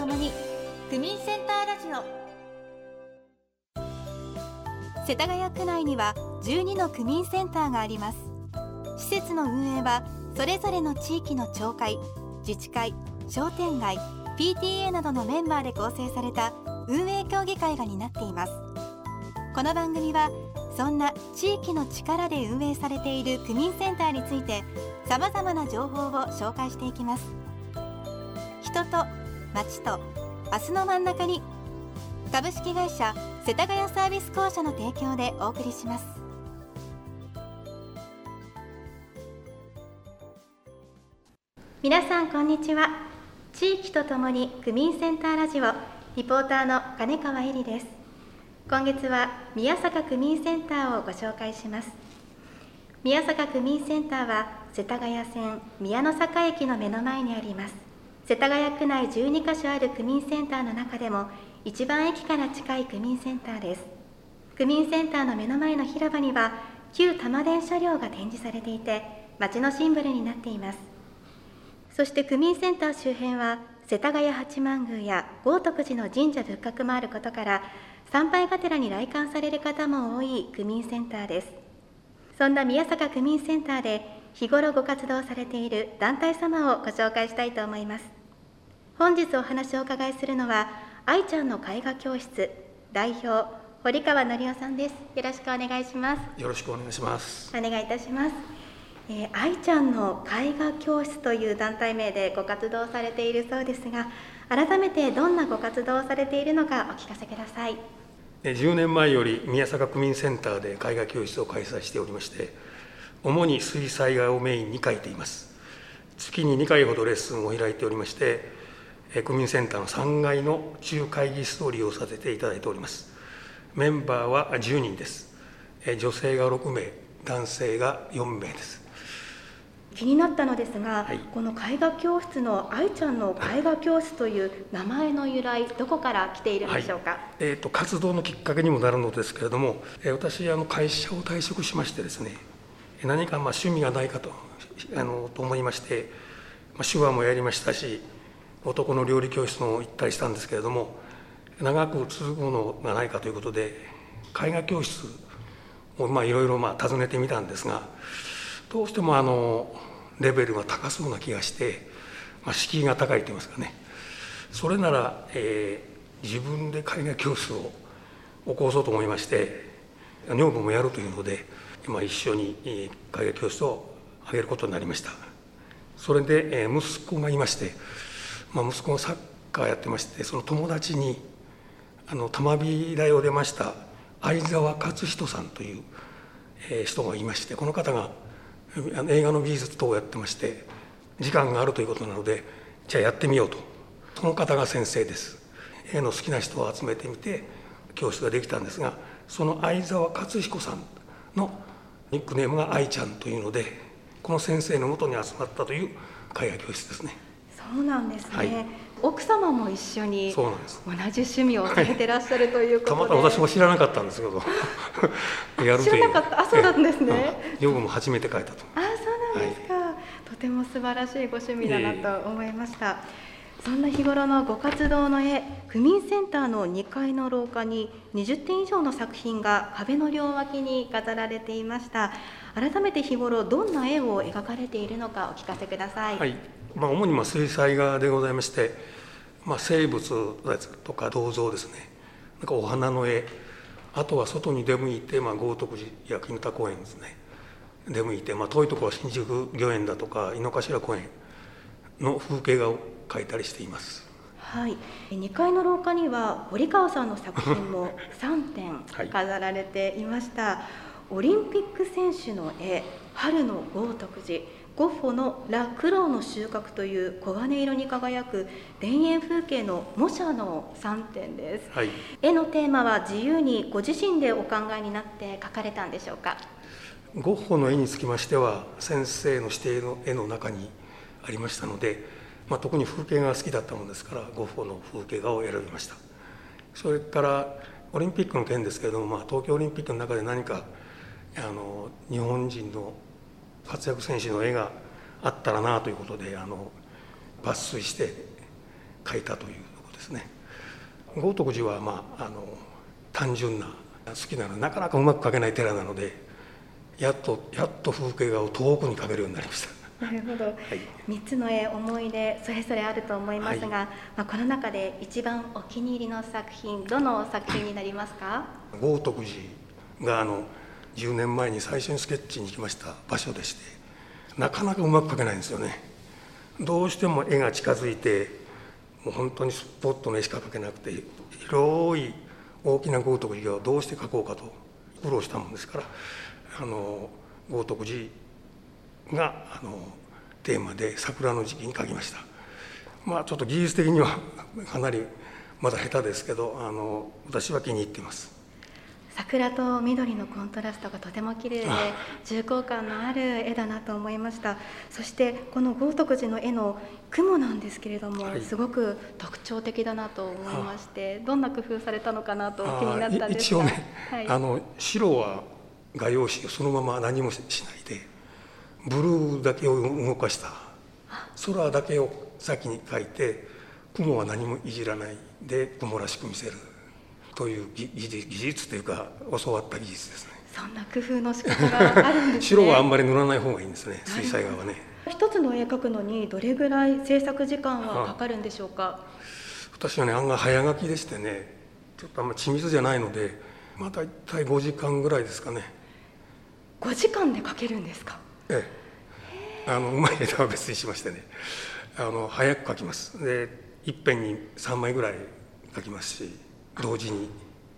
ともに区民センターラジオ。世田谷区内には12の区民センターがあります。施設の運営はそれぞれの地域の町会、自治会、商店街、PTA などのメンバーで構成された運営協議会が担っています。この番組はそんな地域の力で運営されている区民センターについてさまざまな情報を紹介していきます。人と町と明日の真ん中に、株式会社世田谷サービス公社の提供でお送りします。皆さんこんにちは。地域とともに区民センターラジオリポーターの金川恵里です。今月は宮坂区民センターをご紹介します。宮坂区民センターは世田谷線宮の坂駅の目の前にあります。世田谷区内12カ所ある区民センターの中でも一番駅から近い区民センターです。区民センターの目の前の広場には旧多摩電車両が展示されていて、街のシンボルになっています。そして区民センター周辺は世田谷八幡宮や豪徳寺の神社仏閣もあることから、参拝がてらに来館される方も多い区民センターです。そんな宮坂区民センターで日頃ご活動されている団体様をご紹介したいと思います。本日お話をお伺いするのは愛ちゃんの絵画教室代表堀川則夫さんです。よろしくお願いします。 よろしくお願いします。 お願いいたします。愛ちゃんの絵画教室という団体名でご活動されているそうですが、改めてどんなご活動をされているのかお聞かせください。 10年前より宮坂区民センターで絵画教室を開催しておりまして、主に水彩画をメインに描いています。月に2回ほどレッスンを開いておりまして、区民センターの3階の中会議室を利用させていただいております。メンバーは10人です。女性が6名、男性が4名です。 気になったのですが、 はい、 この絵画教室の愛ちゃんの絵画教室という名前の由来、どこから来ているんでしょうか。 活動のきっかけにもなるのですけれども、私会社を退職しましてですね、何か趣味がないかと思いまして、手話もやりましたし、男の料理教室も行ったりしたんですけれども、長く続くものがないかということで絵画教室をいろいろ尋ねてみたんですが、どうしてもレベルが高そうな気がして、敷居が高いと言いますかね、それなら、自分で絵画教室を起こそうと思いまして、女房もやるというので今一緒に絵画教室を挙げることになりました。それで息子がいまして、息子がサッカーやってまして、その友達に玉美大を出ました相沢勝人さんという人がいまして、この方が映画の美術等をやってまして、時間があるということなので、じゃあやってみようと。その方が先生です。絵の好きな人を集めてみて教室ができたんですが、その相沢勝彦さんのニックネームが愛ちゃんというので、この先生のもとに集まったという絵画教室ですね。 そうなんですね。 はい、 奥様も一緒にそうなんです。 同じ趣味をされてらっしゃるということで、 たまたま私も知らなかったんですけどやるという。 知らなかった。そうなんですね。 女房も初めて書いたと。 そうなんですか。とても素晴らしいご趣味だなと思いました。そんな日頃のご活動の絵、区民センターの2階の廊下に20点以上の作品が壁の両脇に飾られていました。改めて日頃どんな絵を描かれているのかお聞かせください。 はい、主に水彩画でございまして、生物とか銅像ですね、なんかお花の絵、あとは外に出向いて、豪徳寺や砧公園ですね、出向いて、遠いところは新宿御苑だとか井の頭公園の風景画を描いたりしています。 はい、2階の廊下には堀川さんの作品も3点飾られていました。はい、オリンピック選手の絵、春の豪徳寺、ゴッホのラ・クローの収穫という黄金色に輝く田園風景の模写の3点です。 はい、 絵のテーマは自由にご自身でお考えになって描かれたんでしょうか。 ゴッホの絵につきましては先生の指定の絵の中にありましたので、特に風景画が好きだったものですからゴッホの風景画を選びました。それからオリンピックの件ですけれども、東京オリンピックの中で何か日本人の活躍選手の絵があったらなということで抜粋して描いたというところでですね。豪徳寺は、単純な好きなのでなかなかうまく描けない寺なので、やっと風景画を遠くに描けるようになりました。 なるほど、はい、3つの絵思い出それぞれあると思いますが、この中で一番お気に入りの作品、どの作品になりますか？ 豪徳寺が10年前に最初にスケッチに行きました場所でして、なかなかうまく描けないんですよね。どうしても絵が近づいて、もう本当にスポットの絵しか描けなくて、広い大きな豪徳寺をどうして描こうかと苦労したもんですから、豪徳寺がテーマで桜の時期に描きました。ちょっと技術的にはかなりまだ下手ですけど、私は気に入っています。 桜と緑のコントラストがとても綺麗で重厚感のある絵だなと思いました。そしてこの豪徳寺の絵の雲なんですけれども、すごく特徴的だなと思いまして、どんな工夫されたのかなと気になったんですが。 一応ね、白は画用紙をそのまま何もしないでブルーだけを動かした、空だけを先に描いて雲は何もいじらないで雲らしく見せるという技術というか教わった技術ですね。 そんな工夫の仕方があるんですね。 白はあんまり塗らない方がいいんですね、水彩画はね。 一つの絵描くのにどれぐらい制作時間はかかるんでしょうか？ 私はね、案外早書きでしてね、ちょっとあんまり緻密じゃないので、だいたい5時間ぐらいですかね。 5時間で描けるんですか？ ええ、うまい絵は別にしましてね、早く描きます。でいっぺんに3枚ぐらい描きますし、同時に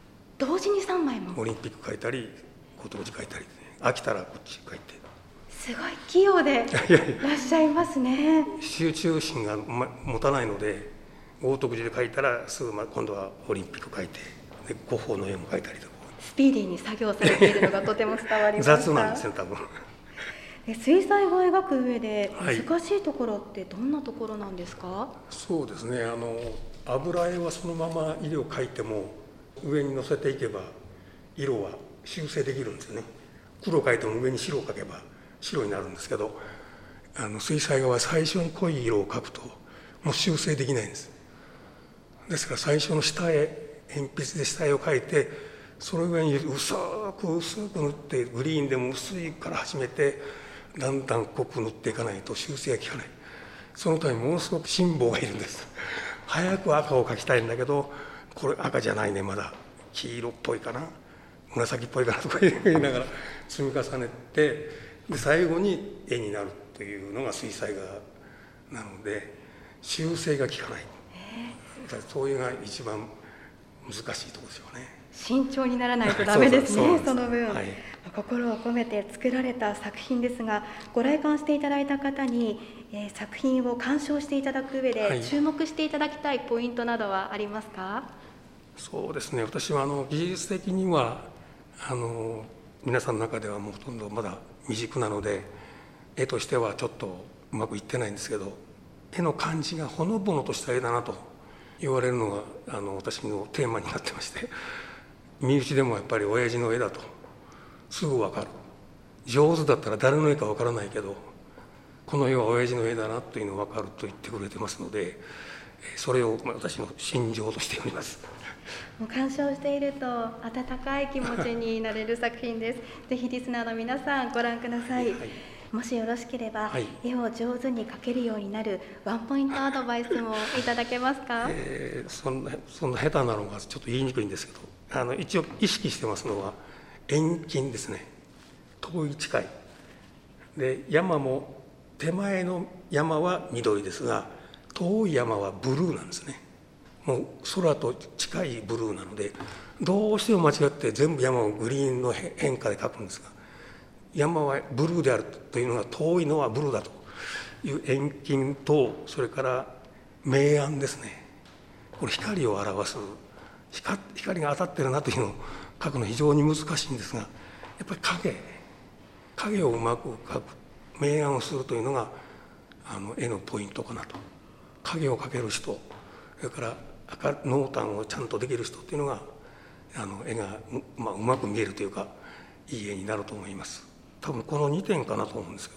3枚も。 オリンピック描いたり豪徳寺描いたり、飽きたらこっち描いて。 すごい器用でいらっしゃいますね。 集中心が持たないので、豪徳寺で描いたらすぐ今度はオリンピック描いて、でゴッホの絵も描いたりとか。 スピーディーに作業されているのがとても伝わりました。 雑なんですね、多分。 水彩画を描く上で難しいところってどんなところなんですか？ そうですね、油絵はそのまま色を描いても上に乗せていけば色は修正できるんですよね。黒描いても上に白を描けば白になるんですけど、水彩画は最初に濃い色を描くともう修正できないんです。ですから最初の下絵、鉛筆で下絵を描いて、それ上に薄く塗って、グリーンでも薄いから始めてだんだん濃く塗っていかないと修正が効かない。そのためにものすごく辛抱がいるんです。早く赤を描きたいんだけど、これ赤じゃないね、まだ黄色っぽいかな、紫っぽいかなとか言いながら積み重ねて、で最後に絵になるというのが水彩画なので、修正が効かない。そういうのが一番難しいところですよね。 慎重にならないとダメですね。その分、 はい、 心を込めて作られた作品ですが、ご来館していただいた方に、作品を鑑賞していただく上で注目していただきたいポイントなどはありますか？ そうですね、私は技術的には皆さんの中ではもうほとんどまだ未熟なので、絵としてはちょっとうまくいってないんですけど、絵の感じがほのぼのとした絵だなと言われるのが私のテーマになってまして、身内でもやっぱり親父の絵だとすぐ分かる。上手だったら誰の絵か分からないけど、この絵は親父の絵だなというのが分かると言ってくれてますので、それを私の心情としております。 もう鑑賞していると温かい気持ちになれる作品です。ぜひリスナーの皆さんご覧ください。もしよろしければ、絵を上手に描けるようになるワンポイントアドバイスもいただけますか？ そんな下手なのがちょっと言いにくいんですけど、一応意識してますのは遠近ですね。遠い近いで、山も手前の山は緑ですが、遠い山はブルーなんですね。もう空と近いブルーなので、どうしても間違って全部山をグリーンの変化で描くんですが、山はブルーであるというのが、遠いのはブルーだという遠近と、それから明暗ですね。これ光を表す、光が当たってるなというのを描くの非常に難しいんですが、やっぱり影をうまく描く、明暗をするというのが絵のポイントかなと。影を描ける人、それから濃淡をちゃんとできる人っていうのが絵がうまく見えるというか、いい絵になると思います。多分この2点かなと思うんですけどね。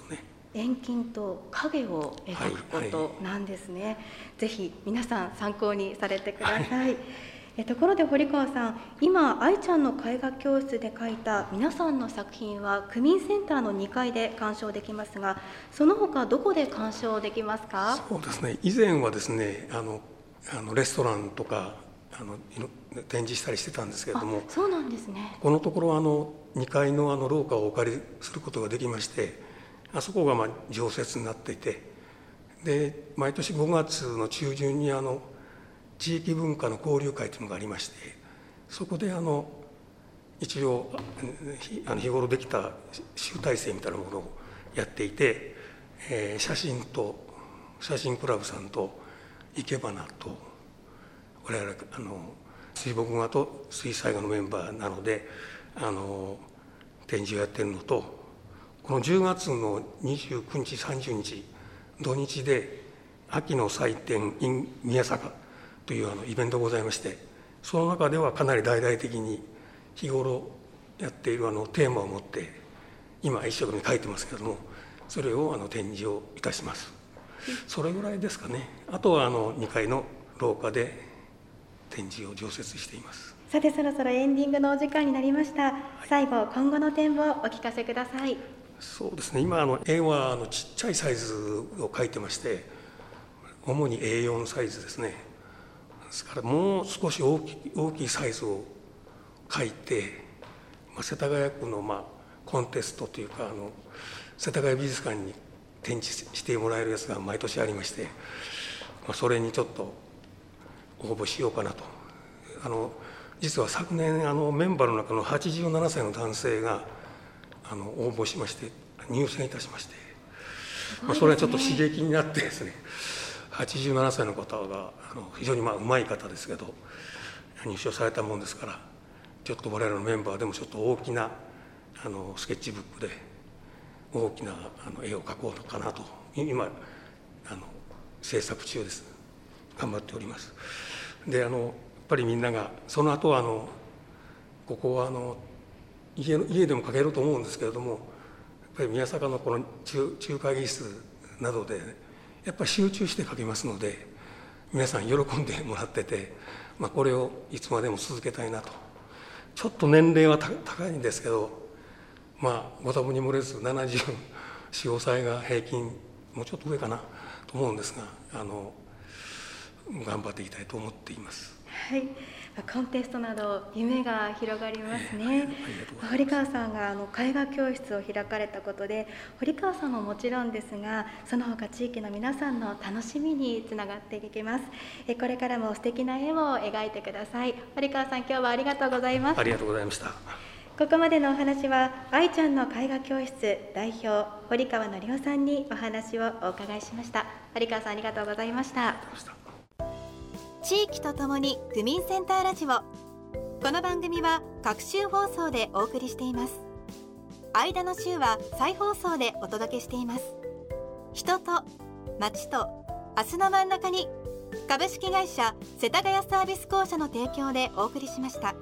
遠近と影を描くことなんですね。ぜひ皆さん参考にされてください。ところで堀川さん、今愛ちゃんの絵画教室で描いた皆さんの作品は区民センターの2階で鑑賞できますが、その他どこで鑑賞できますか？ そうですね、以前はですねレストランとか展示したりしてたんですけれども、 そうなんですね。 このところ2階の廊下をお借りすることができまして、あそこが常設になっていて、で毎年5月の中旬に地域文化の交流会というのがありまして、そこで一応日頃できた集大成みたいなものをやっていて、写真クラブさんと生け花と我々水墨画と水彩画のメンバーなので展示をやっているのと、この10月の29日30日土日で秋の祭典 in 宮坂というイベントがございまして、その中ではかなり大々的に日頃やっているテーマを持って今一生懸命書いてますけれども、それを展示をいたします。それぐらいですかね。あとは2階の廊下で展示を常設しています。 さてそろそろエンディングのお時間になりました。最後今後の展望をお聞かせください。 そうですね、今絵はちっちゃいサイズを描いてまして、主に A4 サイズですね。ですからもう少し大きいサイズを描いて、世田谷区のコンテストというか世田谷美術館に展示してもらえるやつが毎年ありまして、それにちょっと応募しようかなと。実は昨年メンバーの中の87歳の男性が応募しまして入選いたしまして、それはちょっと刺激になってですね、87歳の方が非常にうまい方ですけど入賞されたもんですから、ちょっと我々のメンバーでもちょっと大きなスケッチブックで大きな絵を描こうかなと今制作中です。頑張っております。でやっぱりみんながその後はここは家でも描けると思うんですけれども、やっぱり宮坂のこの中会議室などでやっぱり集中して描けますので、皆さん喜んでもらってて、これをいつまでも続けたいなと。ちょっと年齢は高いんですけど、ご多分に漏れず74、5歳が平均もうちょっと上かなと思うんですが、頑張っていきたいと思っています。 はい、コンテストなど夢が広がりますね。堀川さんが絵画教室を開かれたことで、堀川さんももちろんですが、その他地域の皆さんの楽しみにつながっていきます。これからも素敵な絵を描いてください。堀川さん、今日はありがとうございます。 ありがとうございました。 ここまでのお話は愛ちゃんの絵画教室代表堀川則夫さんにお話をお伺いしました。堀川さん、ありがとうございました。地域とともに区民センターラジオ。この番組は各週放送でお送りしています。間の週は再放送でお届けしています。人と街と明日の真ん中に、株式会社世田谷サービス公社の提供でお送りしました。